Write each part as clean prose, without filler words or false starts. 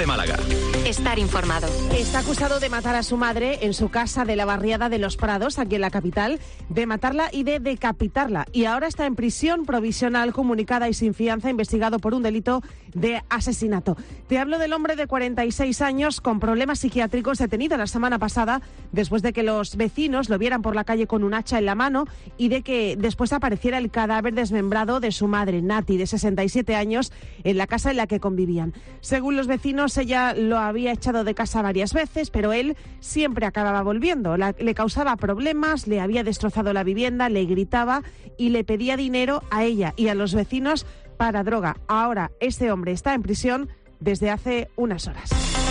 Cope Málaga. Estar informado. Está acusado de matar a su madre en su casa de la barriada de Los Prados, aquí en la capital, de matarla y de decapitarla. Y ahora está en prisión provisional, comunicada y sin fianza, investigado por un delito de asesinato. Te hablo del hombre de 46 años con problemas psiquiátricos, detenido la semana pasada después de que los vecinos lo vieran por la calle con un hacha en la mano y de que después apareciera el cadáver desmembrado de su madre, Nati, de 67 años, en la casa en la que convivían. Según los vecinos, ella lo había echado de casa varias veces, pero él siempre acababa volviendo. Le causaba problemas, le había destrozado la vivienda, le gritaba y le pedía dinero a ella y a los vecinos para droga. Ahora este hombre está en prisión desde hace unas horas.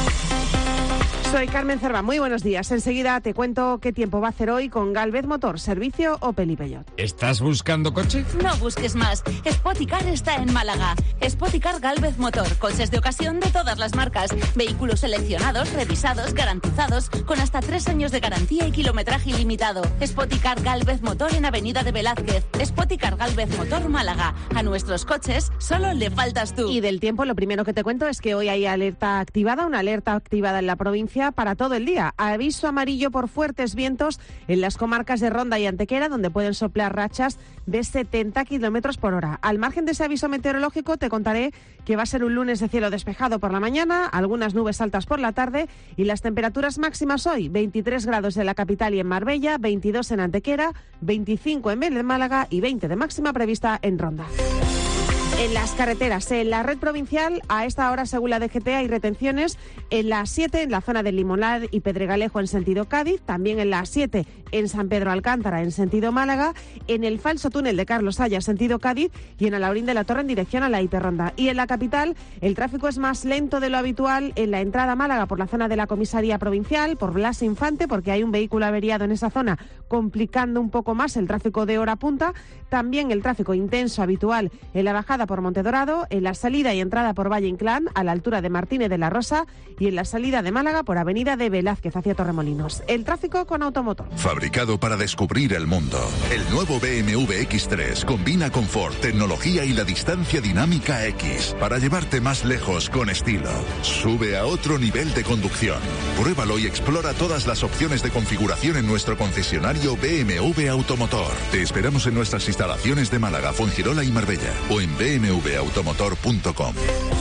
Soy Carmen Cerva, muy buenos días. Enseguida te cuento qué tiempo va a hacer hoy con Gálvez Motor, servicio Opel y Peugeot. ¿Estás buscando coche? No busques más. Spoticar está en Málaga. Spoticar Gálvez Motor, coches de ocasión de todas las marcas. Vehículos seleccionados, revisados, garantizados, con hasta 3 años de garantía y kilometraje ilimitado. Spoticar Gálvez Motor en Avenida de Velázquez. Spoticar Gálvez Motor Málaga. A nuestros coches solo le faltas tú. Y del tiempo, lo primero que te cuento es que hoy hay alerta activada, una alerta activada en la provincia para todo el día. Aviso amarillo por fuertes vientos en las comarcas de Ronda y Antequera, donde pueden soplar rachas de 70 kilómetros por hora. Al margen de ese aviso meteorológico, te contaré que va a ser un lunes de cielo despejado por la mañana, algunas nubes altas por la tarde y las temperaturas máximas hoy: 23 grados en la capital y en Marbella, 22 en Antequera, 25 en Vélez, Málaga y 20 de máxima prevista en Ronda. En las carreteras, en la red provincial, a esta hora, según la DGT, hay retenciones en la A7, en la zona del Limonar y Pedregalejo en sentido Cádiz, también en la A7, en San Pedro Alcántara en sentido Málaga, en el falso túnel de Carlos Haya sentido Cádiz y en Alaurín de la Torre en dirección a la Hiperronda. Y en la capital, el tráfico es más lento de lo habitual en la entrada a Málaga por la zona de la comisaría provincial, por Blas Infante, porque hay un vehículo averiado en esa zona, complicando un poco más el tráfico de hora punta. También el tráfico intenso habitual en la bajada por Montedorado, en la salida y entrada por Valle Inclán, a la altura de Martínez de la Rosa, y en la salida de Málaga por Avenida de Velázquez hacia Torremolinos. El tráfico con Automotor. Fabricado para descubrir el mundo. El nuevo BMW X3 combina confort, tecnología y la distancia dinámica X para llevarte más lejos con estilo. Sube a otro nivel de conducción. Pruébalo y explora todas las opciones de configuración en nuestro concesionario BMW Automotor. Te esperamos en nuestras instalaciones de Málaga, Fuengirola y Marbella o en bmwautomotor.com.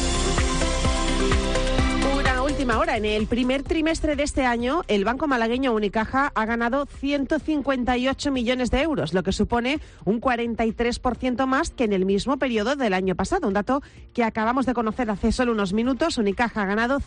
Última hora. En el primer trimestre de este año, el banco malagueño Unicaja ha ganado 158 millones de euros, lo que supone un 43% más que en el mismo periodo del año pasado. Un dato que acabamos de conocer hace solo unos minutos. Unicaja ha ganado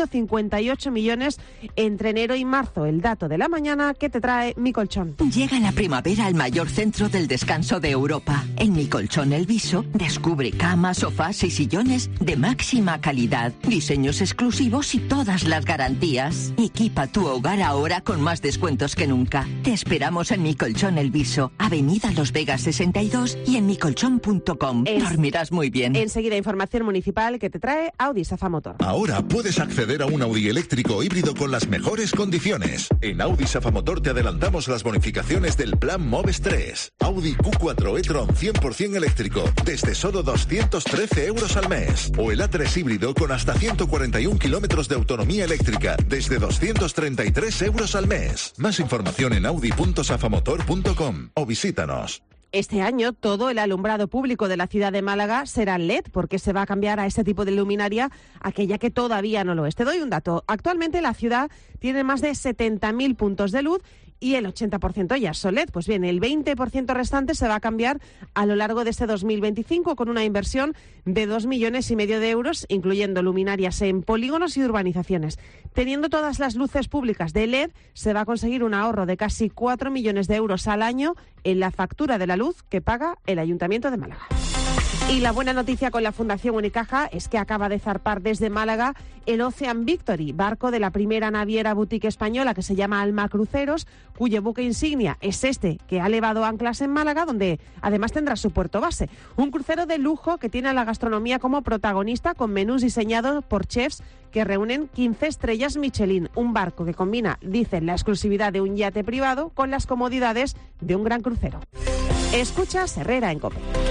158 millones entre enero y marzo. El dato de la mañana que te trae Mi Colchón. Llega la primavera al mayor centro del descanso de Europa. En Mi Colchón El Viso descubre camas, sofás y sillones de máxima calidad, diseños exclusivos y todas las garantías. Equipa tu hogar ahora con más descuentos que nunca. Te esperamos en Mi Colchón El Viso, Avenida Los Vegas 62 y en micolchón.com. Dormirás muy bien. Enseguida información municipal que te trae Audi Safa Motor. Ahora puedes acceder a un Audi eléctrico híbrido con las mejores condiciones. En Audi Safa Motor te adelantamos las bonificaciones del plan Moves 3. Audi Q4 e-tron 100% eléctrico desde solo 213 euros al mes. O el A3 híbrido con hasta 141 kilómetros de autonomía eléctrica desde 233 euros al mes. Más información en audi.safamotor.com o visítanos. Este año todo el alumbrado público de la ciudad de Málaga será LED, porque se va a cambiar a este tipo de luminaria, aquella que todavía no lo es. Te doy un dato. Actualmente la ciudad tiene más de 70.000 puntos de luz y el 80% ya son LED. Pues bien, el 20% restante se va a cambiar a lo largo de este 2025 con una inversión de 2,5 millones de euros, incluyendo luminarias en polígonos y urbanizaciones. Teniendo todas las luces públicas de LED, se va a conseguir un ahorro de casi 4 millones de euros al año en la factura de la luz que paga el Ayuntamiento de Málaga. Y la buena noticia con la Fundación Unicaja es que acaba de zarpar desde Málaga el Ocean Victory, barco de la primera naviera boutique española que se llama Alma Cruceros, cuyo buque insignia es este, que ha levado anclas en Málaga, donde además tendrá su puerto base. Un crucero de lujo que tiene a la gastronomía como protagonista, con menús diseñados por chefs que reúnen 15 estrellas Michelin. Un barco que combina, dicen, la exclusividad de un yate privado con las comodidades de un gran crucero. Escuchas Herrera en COPE.